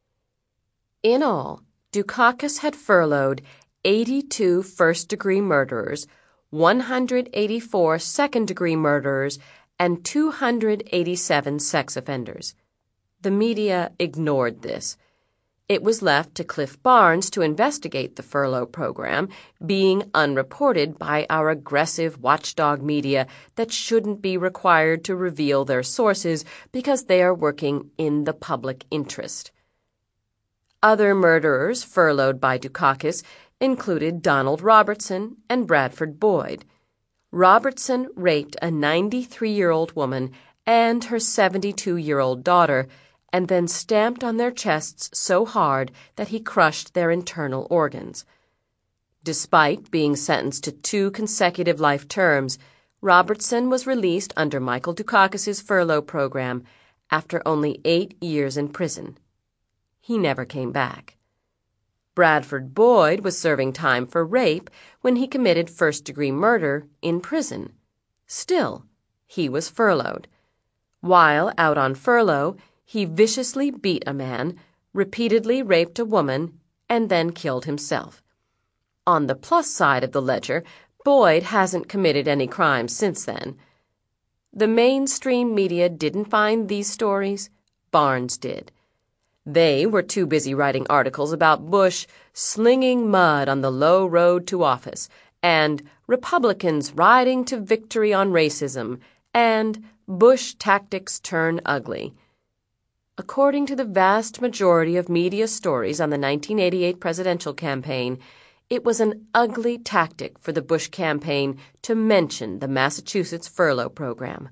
Speaker 1: In all, Dukakis had furloughed eighty-two first-degree murderers, one hundred eighty-four second-degree murderers, and two hundred eighty-seven sex offenders. The media ignored this. It was left to Cliff Barnes to investigate the furlough program, being unreported by our aggressive watchdog media that shouldn't be required to reveal their sources because they are working in the public interest. Other murderers furloughed by Dukakis included Donald Robertson and Bradford Boyd. Robertson raped a ninety-three-year-old woman and her seventy-two-year-old daughter and then stamped on their chests so hard that he crushed their internal organs. Despite being sentenced to two consecutive life terms, Robertson was released under Michael Dukakis' furlough program after only eight years in prison. He never came back. Bradford Boyd was serving time for rape when he committed first-degree murder in prison. Still, he was furloughed. While out on furlough, he viciously beat a man, repeatedly raped a woman, and then killed himself. On the plus side of the ledger, Boyd hasn't committed any crimes since then. The mainstream media didn't find these stories. Barnes did. They were too busy writing articles about Bush slinging mud on the low road to office, and Republicans riding to victory on racism, and Bush tactics turn ugly. According to the vast majority of media stories on the nineteen eighty-eight presidential campaign, it was an ugly tactic for the Bush campaign to mention the Massachusetts furlough program.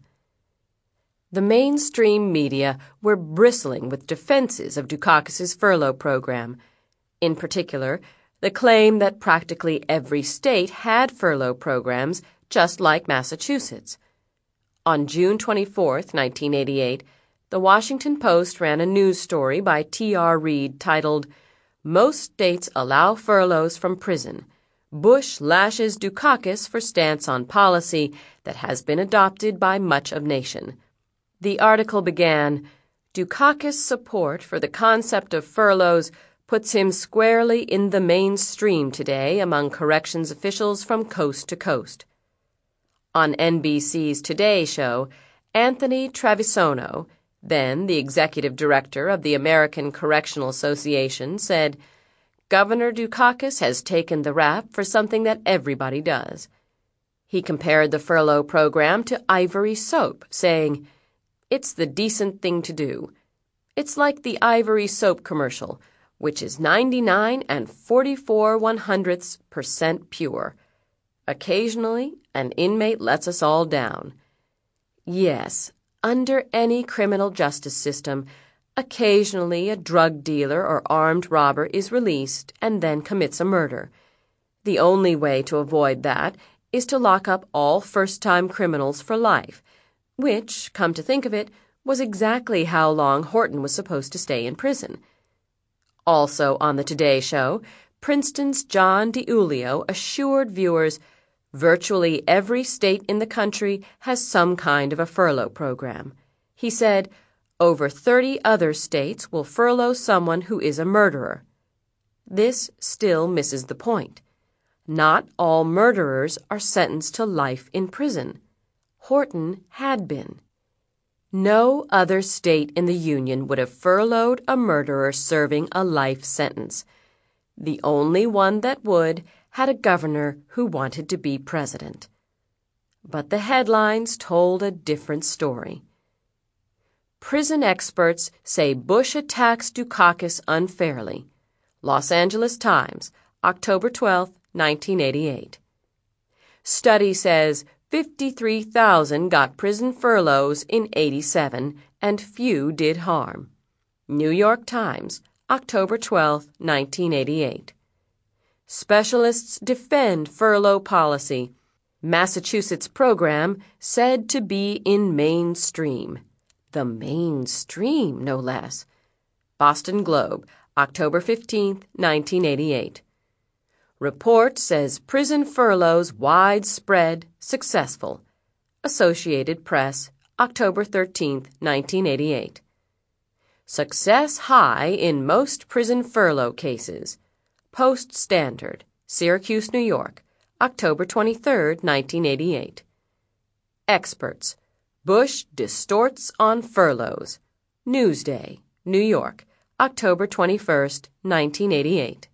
Speaker 1: The mainstream media were bristling with defenses of Dukakis's furlough program. In particular, the claim that practically every state had furlough programs just like Massachusetts. On June twenty-fourth, nineteen eighty-eight, the Washington Post ran a news story by T R Reid titled, "Most States Allow Furloughs from Prison. Bush lashes Dukakis for stance on policy that has been adopted by much of nation." The article began, "Dukakis' support for the concept of furloughs puts him squarely in the mainstream today among corrections officials from coast to coast." On N B C's Today show, Anthony Travisano, then the executive director of the American Correctional Association, said, "Governor Dukakis has taken the rap for something that everybody does." He compared the furlough program to ivory soap, saying, "It's the decent thing to do. It's like the ivory soap commercial, which is ninety-nine and forty-four one-hundredths percent pure. Occasionally, an inmate lets us all down." Yes, under any criminal justice system, occasionally a drug dealer or armed robber is released and then commits a murder. The only way to avoid that is to lock up all first-time criminals for life, which, come to think of it, was exactly how long Horton was supposed to stay in prison. Also on the Today show, Princeton's John DiIulio assured viewers virtually every state in the country has some kind of a furlough program. He said, over thirty other states will furlough someone who is a murderer. This still misses the point. Not all murderers are sentenced to life in prison. Horton had been. No other state in the Union would have furloughed a murderer serving a life sentence. The only one that would had a governor who wanted to be president. But the headlines told a different story. Prison experts say Bush attacks Dukakis unfairly. Los Angeles Times, October twelfth, nineteen eighty-eight. Study says fifty-three thousand got prison furloughs in eighty-seven and few did harm. New York Times, October twelfth, nineteen eighty-eight. Specialists defend furlough policy. Massachusetts program said to be in mainstream. The mainstream, no less. Boston Globe, October fifteenth, nineteen eighty-eight. Report says prison furloughs widespread, successful. Associated Press, October thirteenth, nineteen eighty-eight. Success high in most prison furlough cases. Post Standard, Syracuse, New York, October twenty-third, nineteen eighty-eight. Experts, Bush distorts on furloughs. Newsday, New York, October twenty-first, nineteen eighty-eight.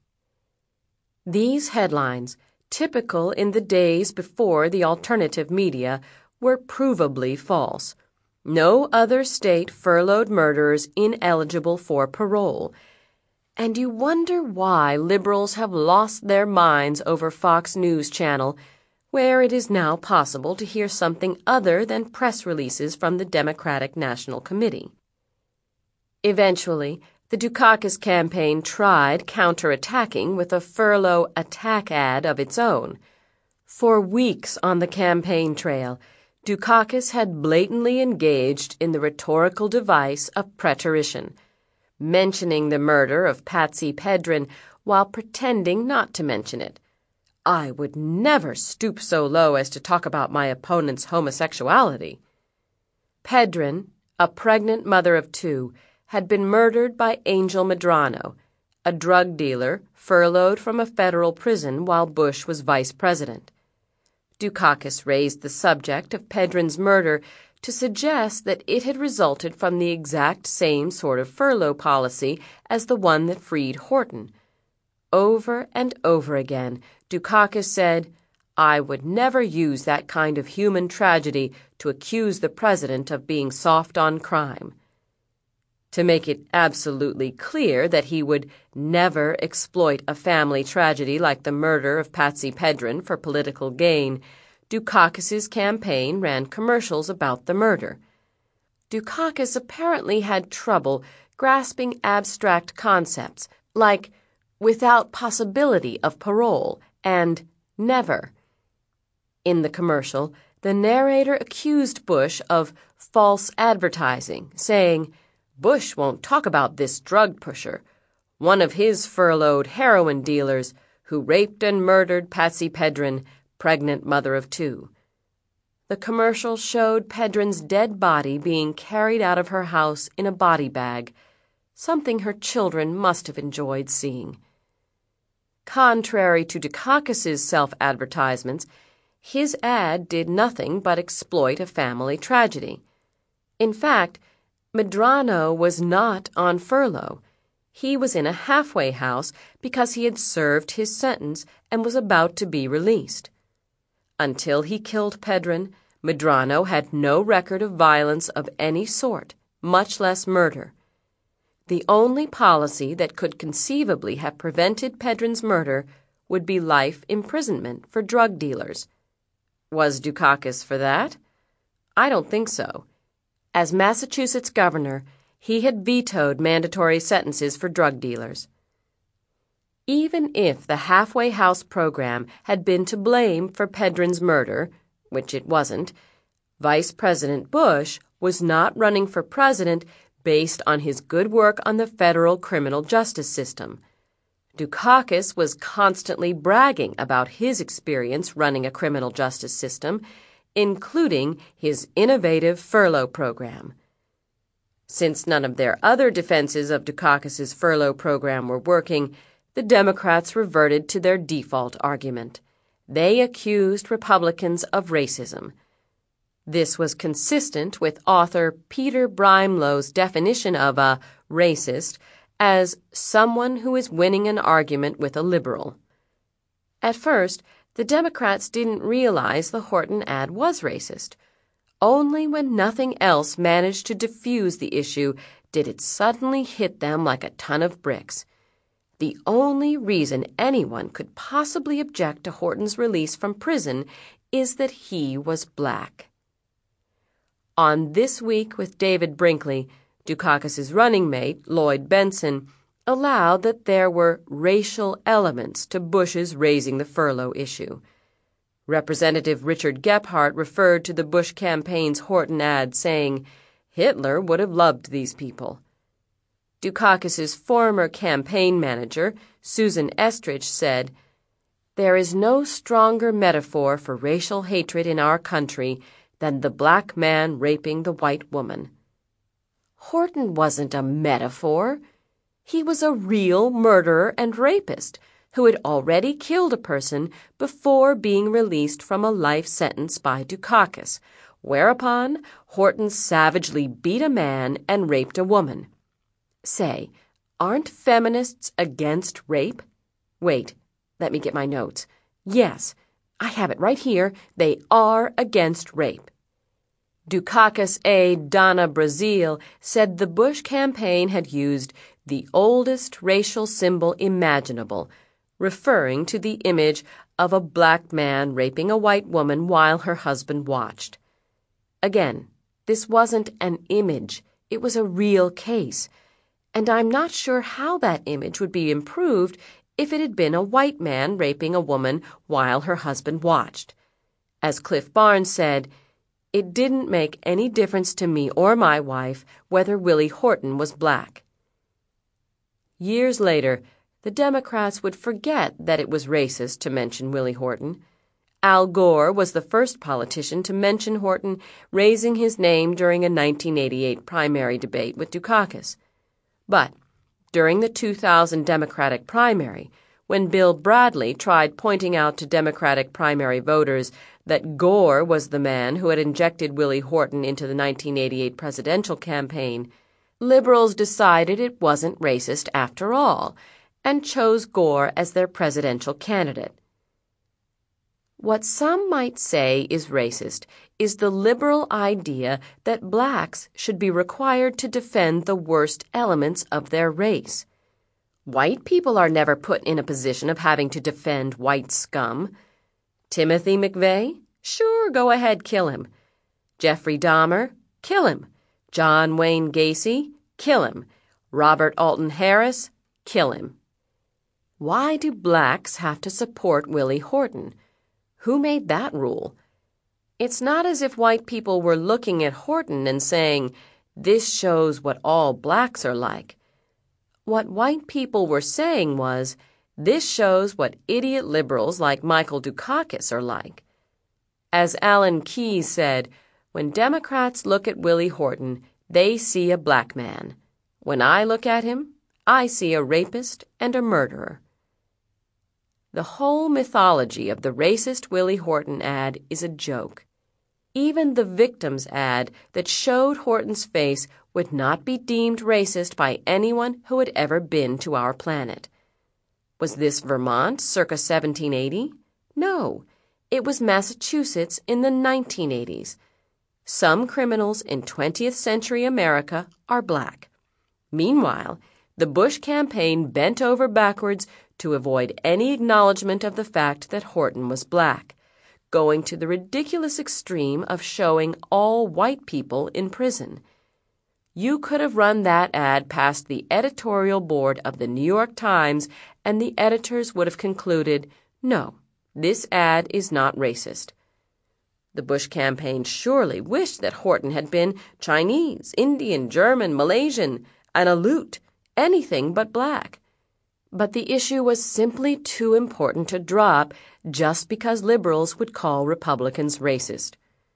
Speaker 1: These headlines, typical in the days before the alternative media, were provably false. No other state furloughed murderers ineligible for parole. And you wonder why liberals have lost their minds over Fox News Channel, where it is now possible to hear something other than press releases from the Democratic National Committee. Eventually, the Dukakis campaign tried counterattacking with a furlough attack ad of its own. For weeks on the campaign trail, Dukakis had blatantly engaged in the rhetorical device of preterition, mentioning the murder of Patsy Pedren while pretending not to mention it. I would never stoop so low as to talk about my opponent's homosexuality. Pedren, a pregnant mother of two, had been murdered by Angel Medrano, a drug dealer furloughed from a federal prison while Bush was vice president. Dukakis raised the subject of Pedren's murder to suggest that it had resulted from the exact same sort of furlough policy as the one that freed Horton. Over and over again, Dukakis said, "I would never use that kind of human tragedy to accuse the president of being soft on crime." To make it absolutely clear that he would never exploit a family tragedy like the murder of Patsy Pedren for political gain, Dukakis's campaign ran commercials about the murder. Dukakis apparently had trouble grasping abstract concepts like without possibility of parole and never. In the commercial, the narrator accused Bush of false advertising, saying, "Bush won't talk about this drug pusher, one of his furloughed heroin dealers who raped and murdered Patsy Pedren, pregnant mother of two." The commercial showed Pedren's dead body being carried out of her house in a body bag, something her children must have enjoyed seeing. Contrary to Dukakis's self-advertisements, his ad did nothing but exploit a family tragedy. In fact, Medrano was not on furlough. He was in a halfway house because he had served his sentence and was about to be released. Until he killed Pedren, Medrano had no record of violence of any sort, much less murder. The only policy that could conceivably have prevented Pedren's murder would be life imprisonment for drug dealers. Was Dukakis for that? I don't think so. As Massachusetts governor, he had vetoed mandatory sentences for drug dealers. Even if the halfway house program had been to blame for Pedren's murder, which it wasn't, Vice President Bush was not running for president based on his good work on the federal criminal justice system. Dukakis was constantly bragging about his experience running a criminal justice system, including his innovative furlough program. Since none of their other defenses of Dukakis's furlough program were working, the Democrats reverted to their default argument. They accused Republicans of racism. This was consistent with author Peter Brimelo's definition of a racist as someone who is winning an argument with a liberal. At first, the Democrats didn't realize the Horton ad was racist. Only when nothing else managed to diffuse the issue did it suddenly hit them like a ton of bricks. The only reason anyone could possibly object to Horton's release from prison is that he was black. On This Week with David Brinkley, Dukakis's running mate, Lloyd Bentsen, allowed that there were racial elements to Bush's raising the furlough issue. Representative Richard Gephardt referred to the Bush campaign's Horton ad, saying, "Hitler would have loved these people." Dukakis's former campaign manager, Susan Estridge, said, "There is no stronger metaphor for racial hatred in our country than the black man raping the white woman." Horton wasn't a metaphor. He was a real murderer and rapist who had already killed a person before being released from a life sentence by Dukakis, whereupon Horton savagely beat a man and raped a woman. Say, aren't feminists against rape? Wait, let me get my notes. Yes, I have it right here. They are against rape. Dukakis aide Donna Brazile said the Bush campaign had used the oldest racial symbol imaginable, referring to the image of a black man raping a white woman while her husband watched. Again, this wasn't an image. It was a real case. And I'm not sure how that image would be improved if it had been a white man raping a woman while her husband watched. As Cliff Barnes said, "It didn't make any difference to me or my wife whether Willie Horton was black." Years later, the Democrats would forget that it was racist to mention Willie Horton. Al Gore was the first politician to mention Horton, raising his name during a nineteen eighty-eight primary debate with Dukakis. But During the two thousand Democratic primary, when Bill Bradley tried pointing out to Democratic primary voters that Gore was the man who had injected Willie Horton into the nineteen eighty-eight presidential campaign, liberals decided it wasn't racist after all and chose Gore as their presidential candidate. What some might say is racist is the liberal idea that blacks should be required to defend the worst elements of their race. White people are never put in a position of having to defend white scum. Timothy McVeigh? Sure, go ahead, kill him. Jeffrey Dahmer? Kill him. John Wayne Gacy? Kill him. Robert Alton Harris? Kill him. Why do blacks have to support Willie Horton? Who made that rule? It's not as if white people were looking at Horton and saying, "This shows what all blacks are like." What white people were saying was, "This shows what idiot liberals like Michael Dukakis are like." As Alan Keyes said, when Democrats look at Willie Horton, they see a black man. When I look at him, I see a rapist and a murderer. The whole mythology of the racist Willie Horton ad is a joke. Even the victim's ad that showed Horton's face would not be deemed racist by anyone who had ever been to our planet. Was this Vermont circa seventeen eighty? No, it was Massachusetts in the nineteen eighties. Some criminals in twentieth century America are black. Meanwhile, the Bush campaign bent over backwards to avoid any acknowledgement of the fact that Horton was black, going to the ridiculous extreme of showing all white people in prison. You could have run that ad past the editorial board of the New York Times, and the editors would have concluded, no, this ad is not racist. The Bush campaign surely wished that Horton had been Chinese, Indian, German, Malaysian, an Aleut, anything but black. But the issue was simply too important to drop just because liberals would call Republicans racist.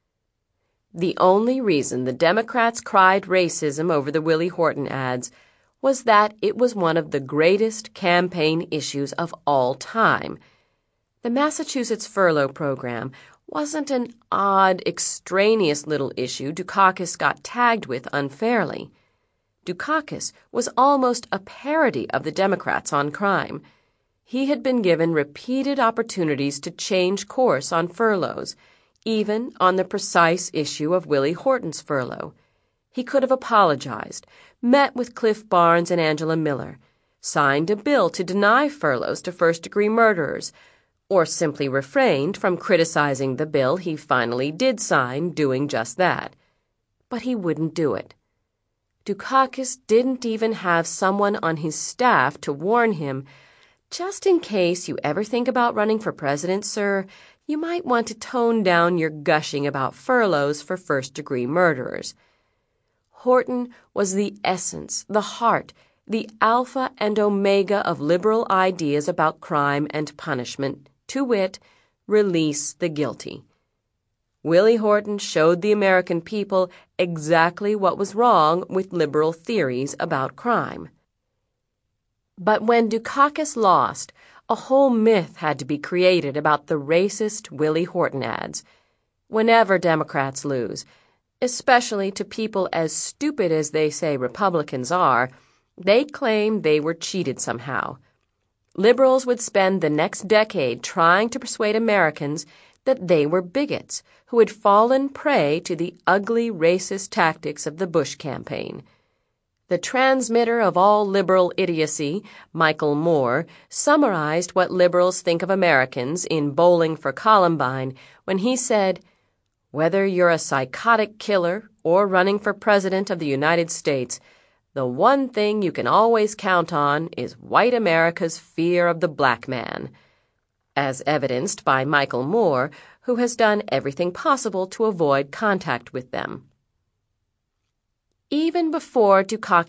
Speaker 1: The only reason the Democrats cried racism over the Willie Horton ads was that it was one of the greatest campaign issues of all time. The Massachusetts furlough program wasn't an odd, extraneous little issue Dukakis got tagged with unfairly. Dukakis was almost a parody of the Democrats on crime. He had been given repeated opportunities to change course on furloughs, even on the precise issue of Willie Horton's furlough. He could have apologized, met with Cliff Barnes and Angela Miller, signed a bill to deny furloughs to first-degree murderers, or simply refrained from criticizing the bill he finally did sign doing just that. But he wouldn't do it. Dukakis didn't even have someone on his staff to warn him, just in case you ever think about running for president, sir, you might want to tone down your gushing about furloughs for first-degree murderers. Horton was the essence, the heart, the alpha and omega of liberal ideas about crime and punishment, to wit, release the guilty. Willie Horton showed the American people exactly what was wrong with liberal theories about crime. But when Dukakis lost, a whole myth had to be created about the racist Willie Horton ads. Whenever Democrats lose, especially to people as stupid as they say Republicans are, they claim they were cheated somehow. Liberals would spend the next decade trying to persuade Americans that they were bigots who had fallen prey to the ugly racist tactics of the Bush campaign. The transmitter of all liberal idiocy, Michael Moore, summarized what liberals think of Americans in Bowling for Columbine when he said, "Whether you're a psychotic killer or running for president of the United States, the one thing you can always count on is white America's fear of the black man," as evidenced by Michael Moore, who has done everything possible to avoid contact with them. Even before Dukakis